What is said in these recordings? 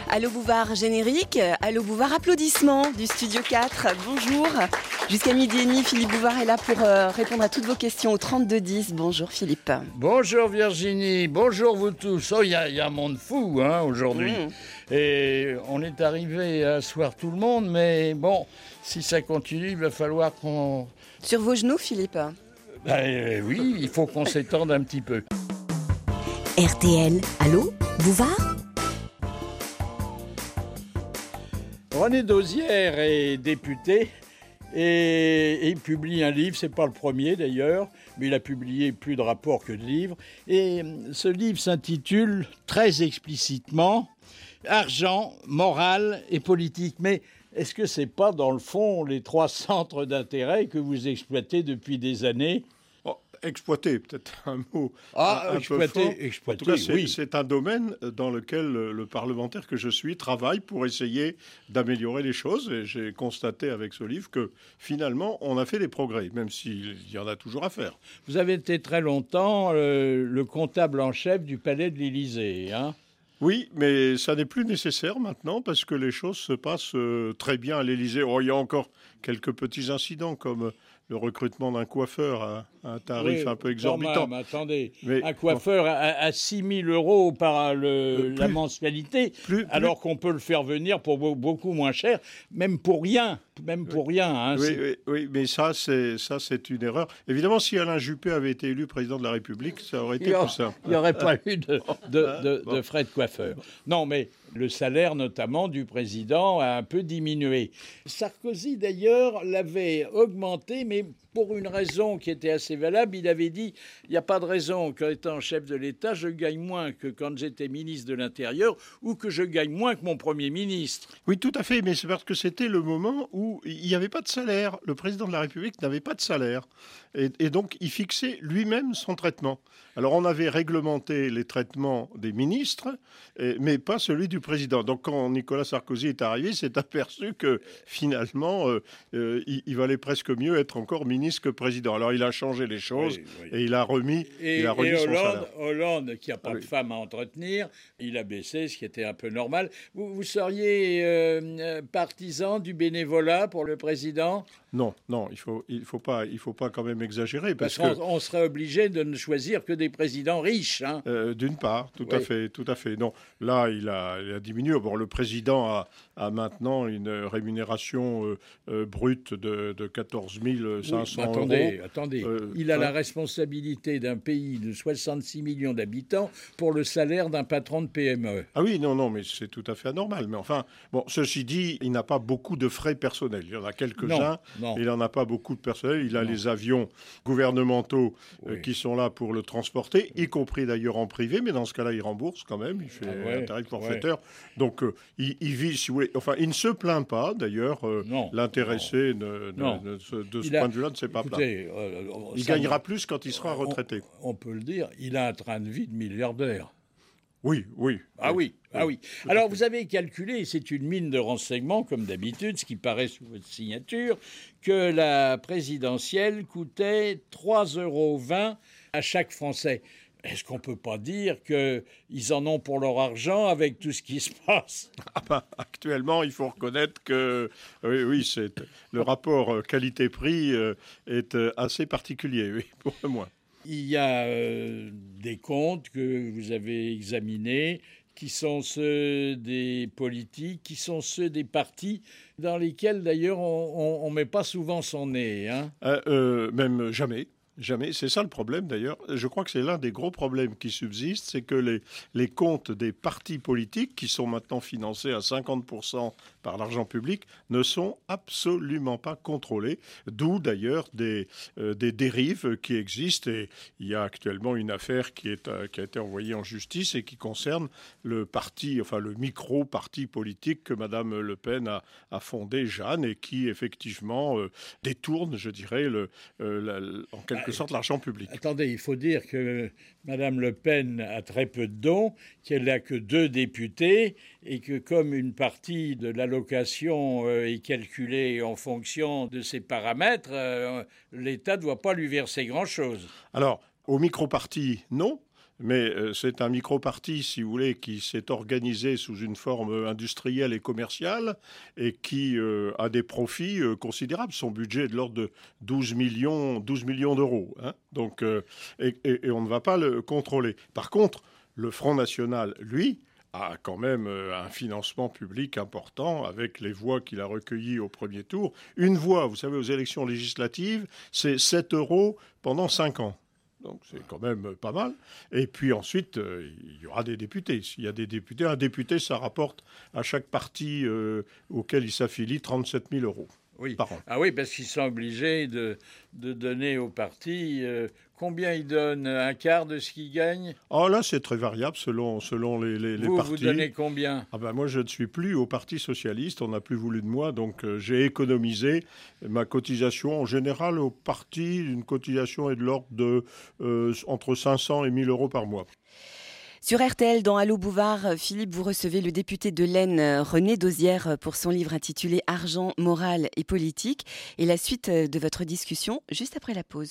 Allo Bouvard générique, Allo Bouvard applaudissements du Studio 4. Bonjour. Jusqu'à midi et demi, Philippe Bouvard est là pour répondre à toutes vos questions au 3210. Bonjour Philippe. Bonjour Virginie, bonjour vous tous. Oh, il y a un monde fou aujourd'hui. Et on est arrivé à asseoir tout le monde, mais bon, si ça continue, il va falloir qu'on... Sur vos genoux, Philippe? Oui, il faut qu'on s'étende un petit peu. RTL, Allo Bouvard. René Dosière est député et il publie un livre, c'est pas le premier d'ailleurs, mais il a publié plus de rapports que de livres. Et ce livre s'intitule très explicitement « Argent, morale et politique ». Mais est-ce que c'est pas dans le fond les trois centres d'intérêt que vous exploitez depuis des années ? Exploiter, peut-être un mot exploiter, en tout cas, oui. C'est un domaine dans lequel le parlementaire que je suis travaille pour essayer d'améliorer les choses. Et j'ai constaté avec ce livre que finalement, on a fait des progrès, même s'il y en a toujours à faire. Vous avez été très longtemps le comptable en chef du palais de l'Élysée, hein ? Oui, mais ça n'est plus nécessaire maintenant parce que les choses se passent très bien à l'Élysée. Oh, il y a encore quelques petits incidents comme le recrutement d'un coiffeur à un tarif un peu exorbitant. Même, attendez, un coiffeur à 6 000 euros par la mensualité, alors qu'on peut le faire venir pour beaucoup moins cher, même pour rien. Hein, oui, mais ça c'est une erreur. Évidemment, si Alain Juppé avait été élu président de la République, ça aurait été plus simple. Il n'y aurait pas eu de frais de coiffeur. Non, mais le salaire, notamment, du président a un peu diminué. Sarkozy, d'ailleurs, l'avait augmenté, mais pour une raison qui était assez valable. Il avait dit, il n'y a pas de raison qu'étant chef de l'État, je gagne moins que quand j'étais ministre de l'Intérieur ou que je gagne moins que mon Premier ministre. Oui, tout à fait, mais c'est parce que c'était le moment où il n'y avait pas de salaire. Le président de la République n'avait pas de salaire. Et donc, il fixait lui-même son traitement. Alors, on avait réglementé les traitements des ministres, mais pas celui du président. Donc, quand Nicolas Sarkozy est arrivé, il s'est aperçu que, finalement, il valait presque mieux être encore ministre que président. Alors, il a changé les choses et il a remis son salaire. Hollande, qui n'a pas de femme à entretenir, il a baissé, ce qui était un peu normal. Vous seriez partisan du bénévolat pour le président ? Non, il faut pas quand même exagérer parce qu'on serait obligé de ne choisir que des présidents riches. Hein. D'une part, tout à fait. Non, là, il a diminué. Bon, le président a maintenant une rémunération brute de 14 500 euros. Attendez. Il a la responsabilité d'un pays de 66 millions d'habitants pour le salaire d'un patron de PME. Ah oui, non, mais c'est tout à fait anormal. Mais enfin, bon, ceci dit, il n'a pas beaucoup de frais personnels. Il y en a quelques-uns. Non. Il n'en a pas beaucoup de personnel. Il a les avions gouvernementaux qui sont là pour le transporter, y compris d'ailleurs en privé, mais dans ce cas-là, il rembourse quand même. Il fait un tarif forfaitaire. Donc, il vit, si vous voulez... Enfin, il ne se plaint pas, d'ailleurs. L'intéressé, de ce point de vue-là, ne s'est pas plaint. Il gagnera plus quand il sera retraité. On peut le dire, il a un train de vie de milliardaire. Oui. Ah oui. Alors, vous avez calculé, c'est une mine de renseignements, comme d'habitude, ce qui paraît sous votre signature, que la présidentielle coûtait 3,20 € à chaque Français. Est-ce qu'on ne peut pas dire qu'ils en ont pour leur argent avec tout ce qui se passe ? Actuellement, il faut reconnaître que le rapport qualité-prix est assez particulier, oui, pour le moins. Il y a des comptes que vous avez examinés qui sont ceux des politiques, qui sont ceux des partis, dans lesquels d'ailleurs on ne met pas souvent son nez. Hein. Même jamais. Jamais. C'est ça le problème d'ailleurs. Je crois que c'est l'un des gros problèmes qui subsistent, c'est que les comptes des partis politiques, qui sont maintenant financés à 50% par l'argent public, ne sont absolument pas contrôlés. D'où d'ailleurs des dérives qui existent. Et il y a actuellement une affaire qui a été envoyée en justice et qui concerne le micro-parti politique que Mme Le Pen a fondé, Jeanne, et qui effectivement détourne, je dirais, en quelque sorte l'argent public. Attendez, il faut dire que Mme Le Pen a très peu de dons, qu'elle n'a que 2 députés et que comme une partie de l'allocation est calculée en fonction de ces paramètres, l'État ne doit pas lui verser grand-chose. Alors, au micro-parti, non. mais c'est un micro-parti, si vous voulez, qui s'est organisé sous une forme industrielle et commerciale et qui a des profits considérables. Son budget est de l'ordre de 12 millions d'euros. Hein. Donc, et on ne va pas le contrôler. Par contre, le Front National, lui, a quand même un financement public important avec les voix qu'il a recueillies au premier tour. Une voix, vous savez, aux élections législatives, c'est 7 euros pendant 5 ans. Donc c'est quand même pas mal. Et puis ensuite, il y aura des députés. S'il y a des députés, un député, ça rapporte à chaque parti auquel il s'affilie 37 000 euros. Oui. Par an. Ah oui, parce qu'ils sont obligés de donner au parti. Combien ils donnent? Un quart de ce qu'ils gagnent? Ah là, c'est très variable selon les partis. Vous donnez combien? Ah ben moi, je ne suis plus au Parti socialiste. On n'a plus voulu de moi, donc j'ai économisé ma cotisation. En général, au parti, une cotisation est de l'ordre de entre 500 et 1000 euros par mois. Sur RTL, dans Allô Bouvard, Philippe, vous recevez le député de l'Aisne, René Dosière, pour son livre intitulé Argent, morale et politique. Et la suite de votre discussion, juste après la pause.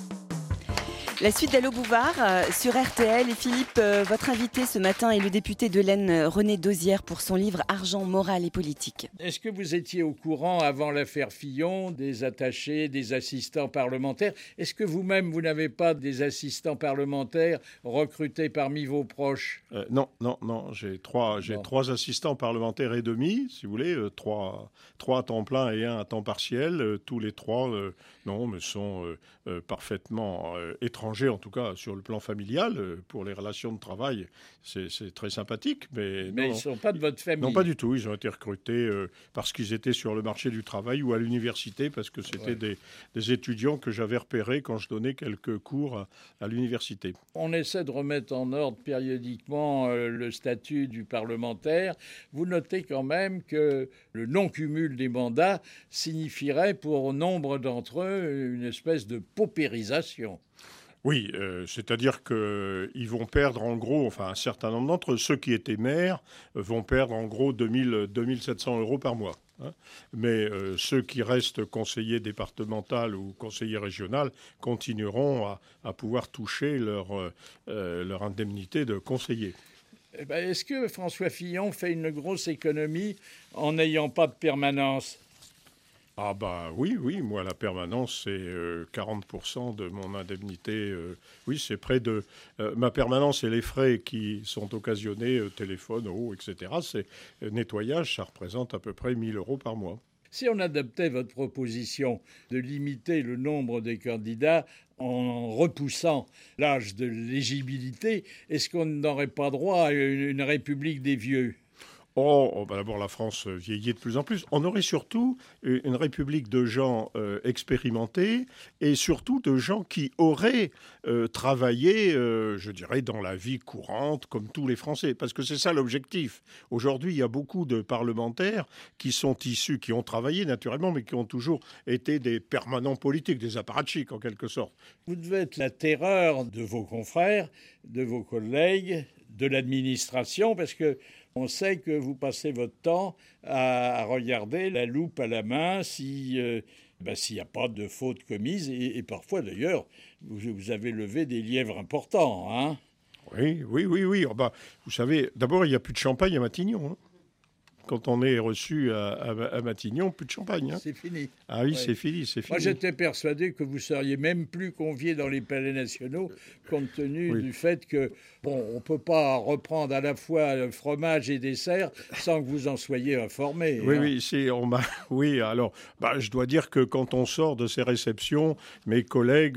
La suite d'Allô Bouvard sur RTL. Et Philippe, votre invité ce matin est le député de l'Aisne, René Dosière, pour son livre Argent, morale et politique. Est-ce que vous étiez au courant, avant l'affaire Fillon, des attachés, des assistants parlementaires? Est-ce que vous-même, vous n'avez pas des assistants parlementaires recrutés parmi vos proches? Non. J'ai trois assistants parlementaires et demi, si vous voulez, trois à temps plein et un à temps partiel. Tous les trois, me sont parfaitement étrangers, en tout cas sur le plan familial. Pour les relations de travail, c'est très sympathique. Mais ils ne sont pas de votre famille? Non, pas du tout. Ils ont été recrutés parce qu'ils étaient sur le marché du travail ou à l'université, parce que c'était des étudiants que j'avais repérés quand je donnais quelques cours à l'université. On essaie de remettre en ordre périodiquement le statut du parlementaire. Vous notez quand même que le non-cumul des mandats signifierait pour nombre d'entre eux une espèce de paupérisation. Oui, c'est-à-dire qu'ils vont perdre en gros, un certain nombre d'entre eux, ceux qui étaient maires, vont perdre en gros 2700 euros par mois. Hein. Mais ceux qui restent conseillers départemental ou conseillers régional continueront à pouvoir toucher leur indemnité de conseiller. Est-ce que François Fillon fait une grosse économie en n'ayant pas de permanence? Ah bah oui, moi la permanence c'est 40% de mon indemnité. Oui, c'est près de ma permanence et les frais qui sont occasionnés, téléphone, eau, etc. C'est nettoyage, ça représente à peu près 1000 euros par mois. Si on adoptait votre proposition de limiter le nombre des candidats en repoussant l'âge de l'éligibilité, est-ce qu'on n'aurait pas droit à une république des vieux ? D'abord, la France vieillit de plus en plus. On aurait surtout une république de gens expérimentés et surtout de gens qui auraient travaillé, je dirais, dans la vie courante, comme tous les Français. Parce que c'est ça l'objectif. Aujourd'hui, il y a beaucoup de parlementaires qui sont issus, qui ont travaillé naturellement, mais qui ont toujours été des permanents politiques, des apparatchiks en quelque sorte. Vous devez être la terreur de vos confrères, de vos collègues, de l'administration, parce que on sait que vous passez votre temps à regarder la loupe à la main s'il n'y a pas de faute commise. Et parfois, d'ailleurs, vous avez levé des lièvres importants. Hein. Oui. Vous savez, d'abord, il n'y a plus de champagne à Matignon. Hein. Quand on est reçu à Matignon, plus de champagne. Hein. C'est fini. Ah oui, c'est fini. Moi, j'étais persuadé que vous seriez même plus convié dans les palais nationaux, compte tenu du fait que, on ne peut pas reprendre à la fois fromage et dessert sans que vous en soyez informé. Oui, alors, je dois dire que quand on sort de ces réceptions, mes collègues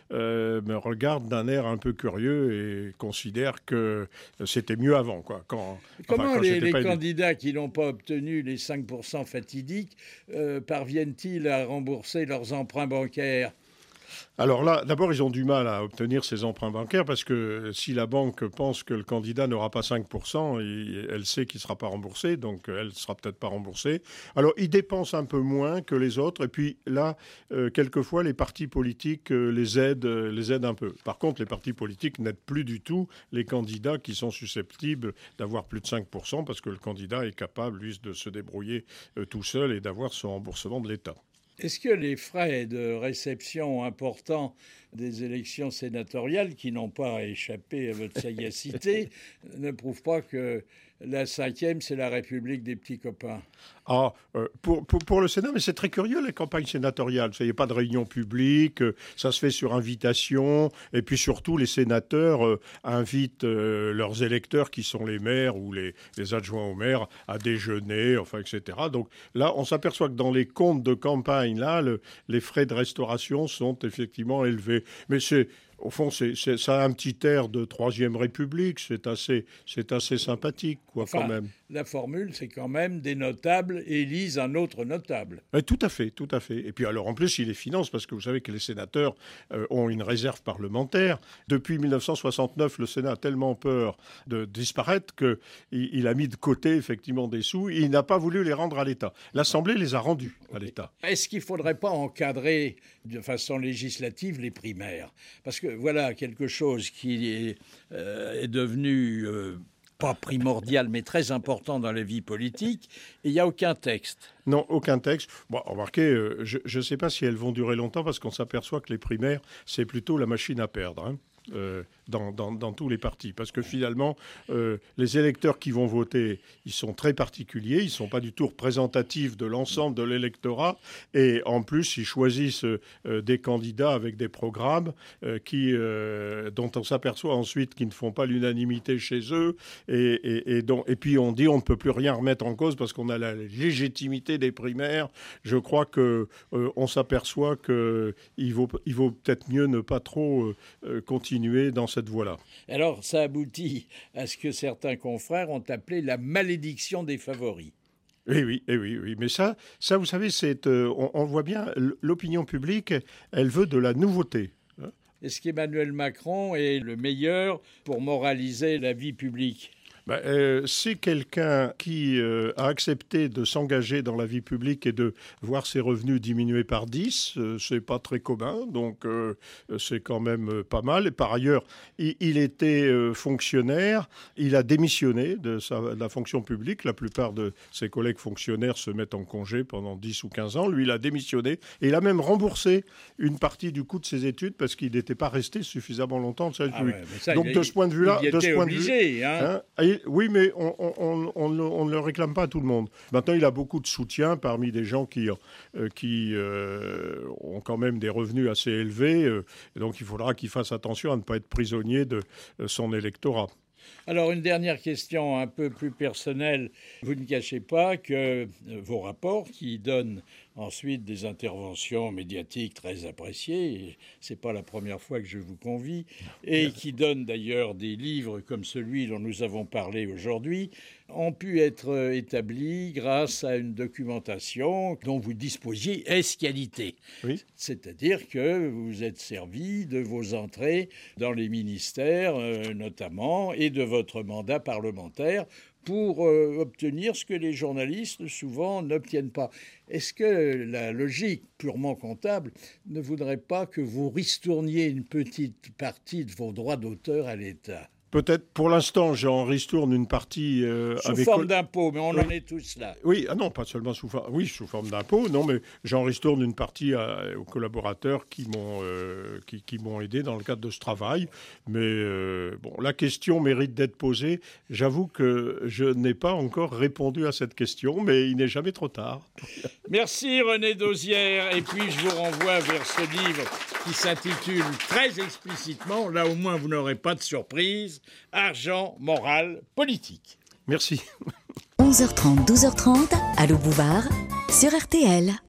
me regardent d'un air un peu curieux et considèrent que c'était mieux avant. Quoi, Comment les candidats qui n'ont pas obtenu les 5% fatidiques, parviennent-ils à rembourser leurs emprunts bancaires ? Alors là, d'abord, ils ont du mal à obtenir ces emprunts bancaires parce que si la banque pense que le candidat n'aura pas 5%, elle sait qu'il ne sera pas remboursé, donc elle ne sera peut-être pas remboursée. Alors, ils dépensent un peu moins que les autres et puis là, quelquefois, les partis politiques les aident un peu. Par contre, les partis politiques n'aident plus du tout les candidats qui sont susceptibles d'avoir plus de 5% parce que le candidat est capable, lui, de se débrouiller tout seul et d'avoir son remboursement de l'État. Est-ce que les frais de réception importants des élections sénatoriales, qui n'ont pas échappé à votre sagacité, ne prouvent pas que la 5e, c'est la République des petits copains? Pour le Sénat, mais c'est très curieux, les campagnes sénatoriales. Il n'y a pas de réunion publique, ça se fait sur invitation, et puis surtout, les sénateurs invitent leurs électeurs, qui sont les maires ou les adjoints au maire, à déjeuner, enfin, etc. Donc là, on s'aperçoit que dans les comptes de campagne, là, les frais de restauration sont effectivement élevés. Mais au fond, ça a un petit air de Troisième République. C'est assez sympathique, quoi, quand même. La formule, c'est quand même des notables élisent un autre notable. Tout à fait, tout à fait. Et puis alors, en plus, il les finance, parce que vous savez que les sénateurs ont une réserve parlementaire. Depuis 1969, le Sénat a tellement peur de disparaître qu'il a mis de côté, effectivement, des sous. Il n'a pas voulu les rendre à l'État. L'Assemblée les a rendus à l'État. Est-ce qu'il ne faudrait pas encadrer de façon législative les primaires? Parce que voilà quelque chose qui est devenu pas primordial, mais très important dans la vie politique, et il n'y a aucun texte. Non, aucun texte. Bon, remarquez, je ne sais pas si elles vont durer longtemps, parce qu'on s'aperçoit que les primaires, c'est plutôt la machine à perdre, hein. Dans tous les partis. Parce que finalement, les électeurs qui vont voter, ils sont très particuliers, ils ne sont pas du tout représentatifs de l'ensemble de l'électorat, et en plus, ils choisissent des candidats avec des programmes dont on s'aperçoit ensuite qu'ils ne font pas l'unanimité chez eux, et puis on dit on ne peut plus rien remettre en cause parce qu'on a la légitimité des primaires. Je crois qu'on s'aperçoit qu'il vaut peut-être mieux ne pas trop continuer dans cette voie-là. Alors, ça aboutit à ce que certains confrères ont appelé la malédiction des favoris. Oui. Mais ça, vous savez, on voit bien, l'opinion publique, elle veut de la nouveauté. Est-ce qu'Emmanuel Macron est le meilleur pour moraliser la vie publique ? C'est quelqu'un qui a accepté de s'engager dans la vie publique et de voir ses revenus diminuer par 10. C'est pas très commun, donc c'est quand même pas mal. Et par ailleurs, il était fonctionnaire. Il a démissionné de la fonction publique. La plupart de ses collègues fonctionnaires se mettent en congé pendant 10 ou 15 ans. Lui, il a démissionné. Et il a même remboursé une partie du coût de ses études parce qu'il n'était pas resté suffisamment longtemps de service public. Donc de ce point de vue-là... Oui, mais on ne le réclame pas à tout le monde. Maintenant, il a beaucoup de soutien parmi des gens qui ont quand même des revenus assez élevés. Et donc, il faudra qu'il fasse attention à ne pas être prisonnier de son électorat. Alors, une dernière question un peu plus personnelle. Vous ne cachez pas que vos rapports, qui donnent ensuite des interventions médiatiques très appréciées, ce n'est pas la première fois que je vous convie, et qui donnent d'ailleurs des livres comme celui dont nous avons parlé aujourd'hui, ont pu être établis grâce à une documentation dont vous disposiez ès-qualité. Oui. C'est-à-dire que vous vous êtes servi de vos entrées dans les ministères, notamment, et de votre mandat parlementaire pour obtenir ce que les journalistes souvent n'obtiennent pas. Est-ce que la logique purement comptable ne voudrait pas que vous ristourniez une petite partie de vos droits d'auteur à l'État ? Peut-être, pour l'instant, j'en ristourne une partie sous forme d'impôt, mais on en est tous là. Oui, non, pas seulement sous forme d'impôt, non, mais j'en ristourne une partie aux collaborateurs qui m'ont aidé dans le cadre de ce travail. Mais la question mérite d'être posée. J'avoue que je n'ai pas encore répondu à cette question, mais il n'est jamais trop tard. Merci René Dosière, et puis je vous renvoie vers ce livre qui s'intitule très explicitement, là au moins vous n'aurez pas de surprise, Argent, morale, politique. Merci. 11h30, 12h30, Allô Bouvard, sur RTL.